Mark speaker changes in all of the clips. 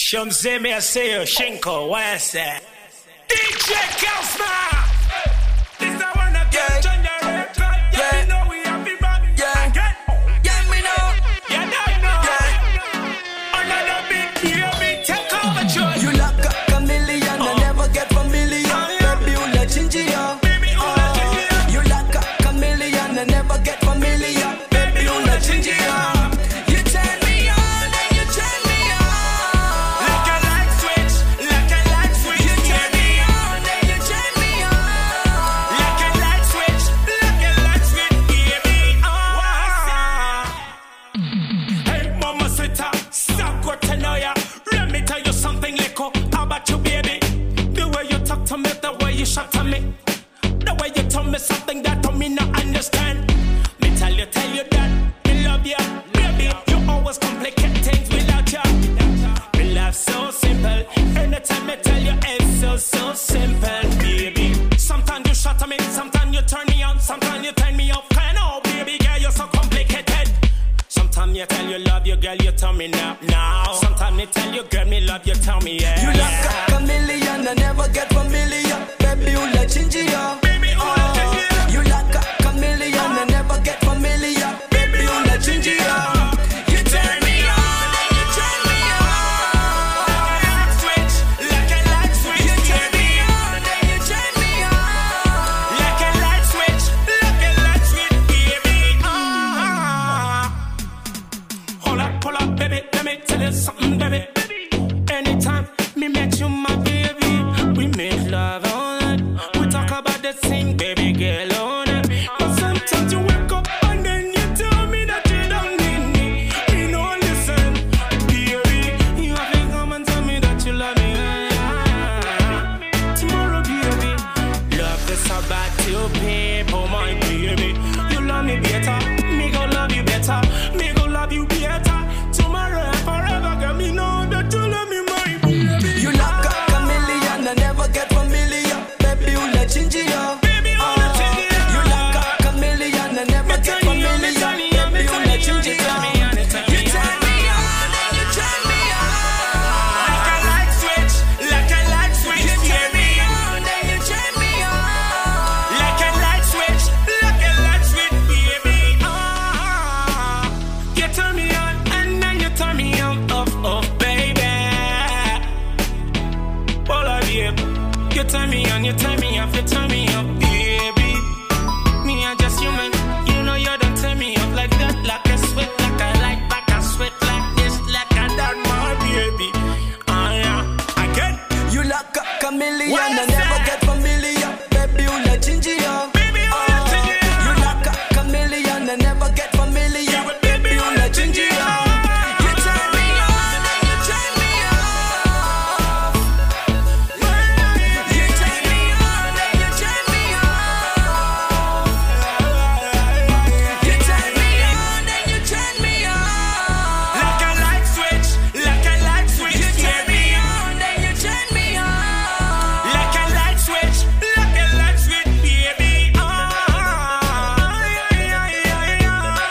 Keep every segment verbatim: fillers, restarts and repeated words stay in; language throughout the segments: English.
Speaker 1: Shum say me I say yo Shinko, what I say? D J Kaufman! This the one that get on the record. Yeah, me know we have been back. Yeah, yeah, me know. Yeah, know, know. Yeah. Another big baby, take over joy.
Speaker 2: You like a chameleon, I never get familiar. Baby, you like ginger.
Speaker 1: Baby, you like ginger.
Speaker 2: You like a chameleon, I never get familiar. Baby, you like ginger.
Speaker 1: Shot to me, the way you told me something that to me not understand. Me tell you, tell you that me love you, baby. You always complicate things without you. Me love so simple. Anytime me tell you, it's so so simple, baby. Sometimes you shot to me, sometimes you turn me on, sometimes you turn me off. Kind of, baby girl, you're so complicated. Sometimes you tell you love you, girl, you tell me now, now. Sometimes me tell you, girl, me love you, tell me yeah.
Speaker 2: You like a chameleon, I never get familiar. Baby, you like ginger.
Speaker 1: Baby, you like ginger.
Speaker 2: You like a chameleon, I never get familiar. Baby, you like ginger. You turn me on, then you turn me on.
Speaker 1: Like a light switch, like a light switch.
Speaker 2: You turn me on, then you turn me on.
Speaker 1: Like a light switch, like a light switch, baby. Ah. Hold up, hold up, baby, let me tell you something, baby. Anytime me met you, my baby, we make love all night. We talk about the thing, baby girl, all night. But sometimes you wake up and then you tell me that you don't need me. Me no listen, baby. You have to come and tell me that you love me. Tomorrow, baby, love is about to people, my baby. You love me better, me go love you better, me go love you better. Tomorrow and forever, girl, me know that you love me, my baby.
Speaker 2: You like a chameleon, I never get familiar. Baby, you like ginger.
Speaker 1: Baby, you like ginger.
Speaker 2: You like a chameleon, I never get familiar. Baby, you like ginger. You turn me on, then you turn me on.
Speaker 1: Like a light switch, like a light switch.
Speaker 2: You turn me on, then you turn me on.
Speaker 1: Like a light switch, like a light switch, baby. Ah, you turn me on and then you turn me on, off, off, baby. All of you, you turn me on, you turn me off, you turn me off, baby. Me, I'm just human, you know you don't turn me off like that, like a sweat, like a light, like a sweat, like this, like a that, my baby. Ah, yeah, again.
Speaker 2: You like a chameleon,
Speaker 1: What
Speaker 2: I
Speaker 1: is
Speaker 2: never
Speaker 1: that?
Speaker 2: get familiar. Baby, you like ginger.
Speaker 1: Baby, you like ginger.
Speaker 2: You like a chameleon, I never get familiar.
Speaker 1: Yeah, but baby, you like ginger.
Speaker 2: You turn me on, then you turn me off. You turn me on, then you turn me off. You turn me on, then you turn me off.
Speaker 1: Like a light switch, like a light switch.
Speaker 2: You turn me
Speaker 1: baby.
Speaker 2: on, then you turn me off.
Speaker 1: Like a light switch, like a light switch, baby. Ah, yeah, yeah, yeah,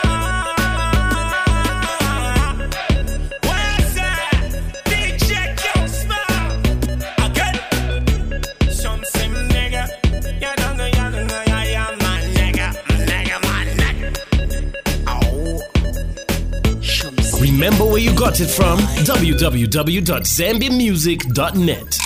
Speaker 1: yeah. What's that? D J Kaufman. Again. Some sim nigga. You don't know, you don't know, yeah, yeah, my nigga, nigga, my nigga. Oh.
Speaker 3: Remember where you got it from? w w w dot zambia music dot net